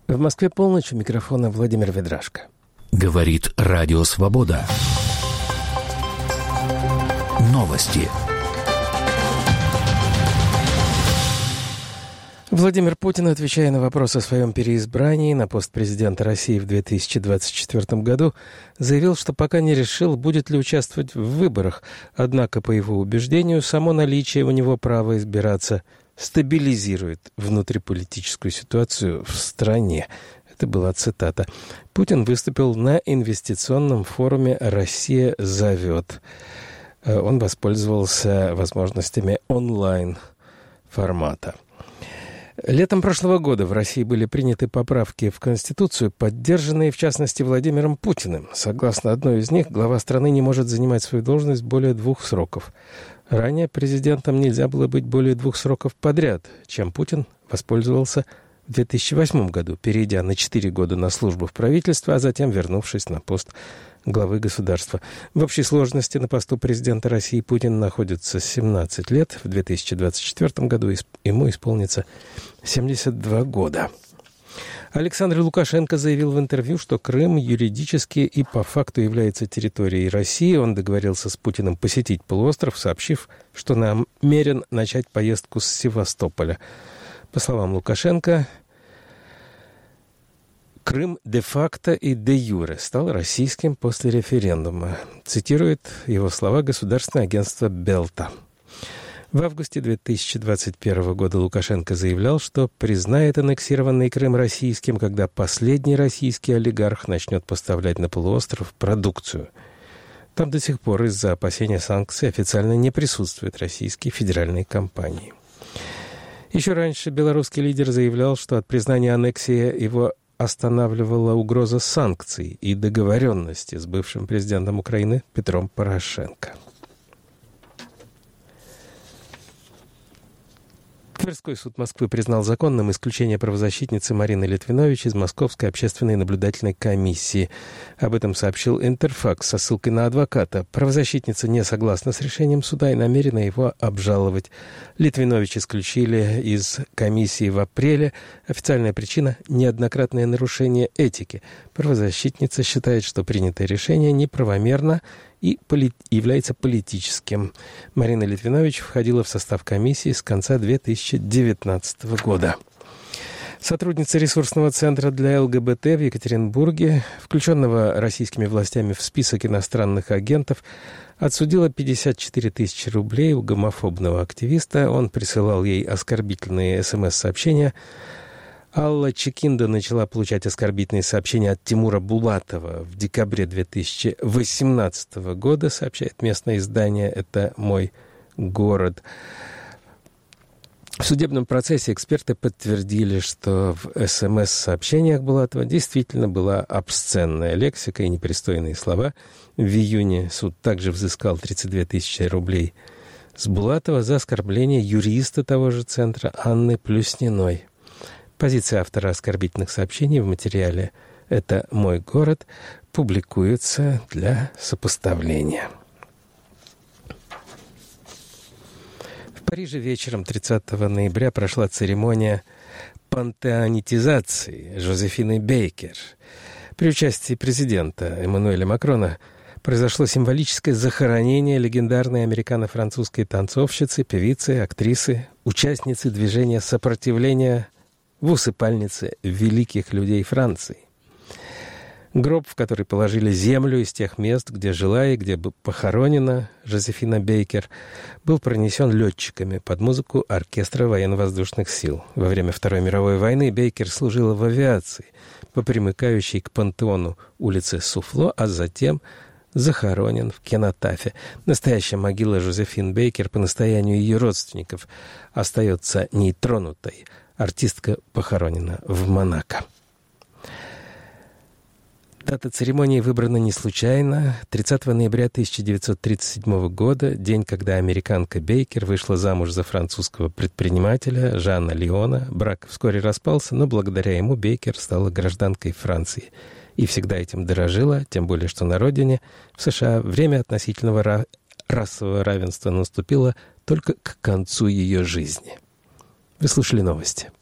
В Москве полночь, у микрофона Владимир Ведрашко. Говорит Радио Свобода. Новости. Владимир Путин, отвечая на вопрос о своем переизбрании на пост президента России в 2024 году, заявил, что пока не решил, будет ли участвовать в выборах. Однако, по его убеждению, само наличие у него права избираться стабилизирует внутриполитическую ситуацию в стране. Это была цитата. Путин выступил на инвестиционном форуме «Россия зовет». Он воспользовался возможностями онлайн-формата. Летом прошлого года в России были приняты поправки в Конституцию, поддержанные, в частности, Владимиром Путиным. Согласно одной из них, глава страны не может занимать свою должность более 2 сроков. Ранее президентом нельзя было быть более 2 сроков подряд, чем Путин воспользовался в 2008 году, перейдя на 4 года на службу в правительство, а затем вернувшись на пост главы государства. В общей сложности на посту президента России Путин находится 17 лет. В 2024 году ему исполнится 72 года. Александр Лукашенко заявил в интервью, что Крым юридически и по факту является территорией России. Он договорился с Путиным посетить полуостров, сообщив, что намерен начать поездку с Севастополя. По словам Лукашенко, Крым де-факто и де-юре стал российским после референдума. Цитирует его слова государственное агентство «Белта». В августе 2021 года Лукашенко заявлял, что признает аннексированный Крым российским, когда последний российский олигарх начнет поставлять на полуостров продукцию. Там до сих пор из-за опасения санкций официально не присутствуют российские федеральные компании. Еще раньше белорусский лидер заявлял, что от признания аннексии его останавливала угроза санкций и договоренности с бывшим президентом Украины Петром Порошенко. Тверской суд Москвы признал законным исключение правозащитницы Марины Литвинович из Московской общественной наблюдательной комиссии. Об этом сообщил Интерфакс со ссылкой на адвоката. Правозащитница не согласна с решением суда и намерена его обжаловать. Литвинович исключили из комиссии в апреле. Официальная причина – неоднократное нарушение этики. Правозащитница считает, что принятое решение неправомерно и является политическим. Марина Литвинович входила в состав комиссии с конца 2019 года. Сотрудница ресурсного центра для ЛГБТ в Екатеринбурге, включенного российскими властями в список иностранных агентов, отсудила 54 тысячи рублей у гомофобного активиста. Он присылал ей оскорбительные СМС-сообщения. Алла Чекинда начала получать оскорбительные сообщения от Тимура Булатова в декабре 2018 года, сообщает местное издание «Это мой город». В судебном процессе эксперты подтвердили, что в СМС-сообщениях Булатова действительно была обсценная лексика и непристойные слова. В июне суд также взыскал 32 тысячи рублей с Булатова за оскорбление юриста того же центра Анны Плюсниной. Позиция автора оскорбительных сообщений в материале «Это мой город» публикуется для сопоставления. В Париже вечером 30 ноября прошла церемония пантеонитизации Жозефины Бейкер. При участии президента Эммануэля Макрона произошло символическое захоронение легендарной американо-французской танцовщицы, певицы, актрисы, участницы движения сопротивления в усыпальнице великих людей Франции. Гроб, в который положили землю из тех мест, где жила и где похоронена Жозефина Бейкер, был пронесен летчиками под музыку оркестра военно-воздушных сил. Во время Второй мировой войны Бейкер служила в авиации по примыкающей к пантеону улице Суфло, а затем захоронен в Кенотафе. Настоящая могила Жозефин Бейкер по настоянию ее родственников остается нетронутой. Артистка похоронена в Монако. Дата церемонии выбрана не случайно. 30 ноября 1937 года, день, когда американка Бейкер вышла замуж за французского предпринимателя Жана Леона. Брак вскоре распался, но благодаря ему Бейкер стала гражданкой Франции. И всегда этим дорожила, тем более, что на родине, в США, время относительного расового равенства наступило только к концу ее жизни. Вы слушали новости.